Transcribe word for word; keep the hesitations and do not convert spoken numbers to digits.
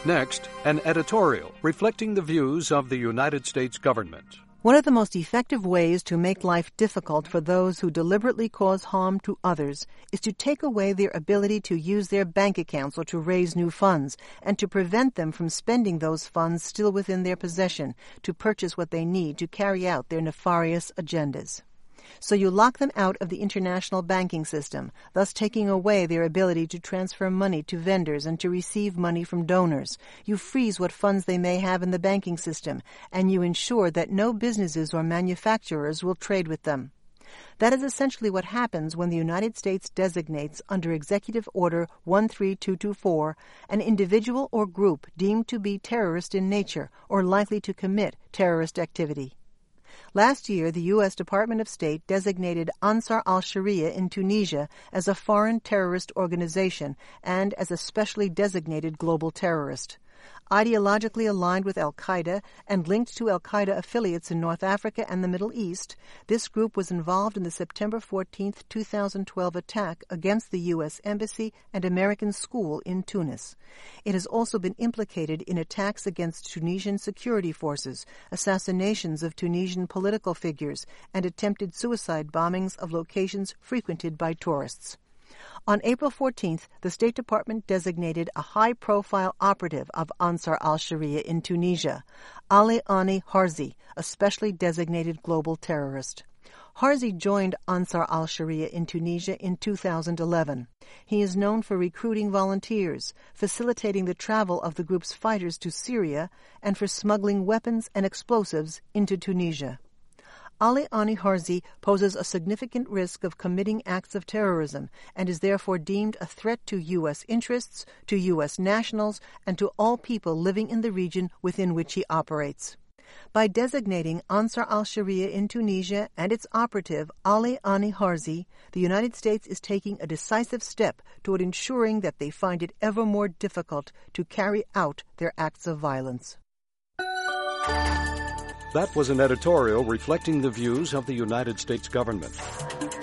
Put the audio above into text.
Next, an editorial reflecting the views of the United States government. One of the most effective ways to make life difficult for those who deliberately cause harm to others is to take away their ability to use their bank accounts or to raise new funds, and to prevent them from spending those funds still within their possession to purchase what they need to carry out their nefarious agendas. So you lock them out of the international banking system, thus taking away their ability to transfer money to vendors and to receive money from donors. You freeze what funds they may have in the banking system, and you ensure that no businesses or manufacturers will trade with them. That is essentially what happens when the United States designates under Executive Order one three two two four an individual or group deemed to be terrorist in nature or likely to commit terrorist activity. Last year, the U S Department of State designated Ansar al-Sharia in Tunisia as a foreign terrorist organization and as a specially designated global terrorist. Ideologically aligned with al-Qaeda and linked to al-Qaeda affiliates in North Africa and the Middle East, this group was involved in the September fourteenth, two thousand twelve attack against the U S Embassy and American school in Tunis. It has also been implicated in attacks against Tunisian security forces, assassinations of Tunisian political figures, and attempted suicide bombings of locations frequented by tourists. On April fourteenth, the State Department designated a high-profile operative of Ansar al-Sharia in Tunisia, Ali Ani Harzi, a specially designated global terrorist. Harzi joined Ansar al-Sharia in Tunisia in two thousand eleven. He is known for recruiting volunteers, facilitating the travel of the group's fighters to Syria, and for smuggling weapons and explosives into Tunisia. Ali Ani Harzi poses a significant risk of committing acts of terrorism and is therefore deemed a threat to U S interests, to U S nationals, and to all people living in the region within which he operates. By designating Ansar al-Sharia in Tunisia and its operative, Ali Ani Harzi, the United States is taking a decisive step toward ensuring that they find it ever more difficult to carry out their acts of violence. That was an editorial reflecting the views of the United States government.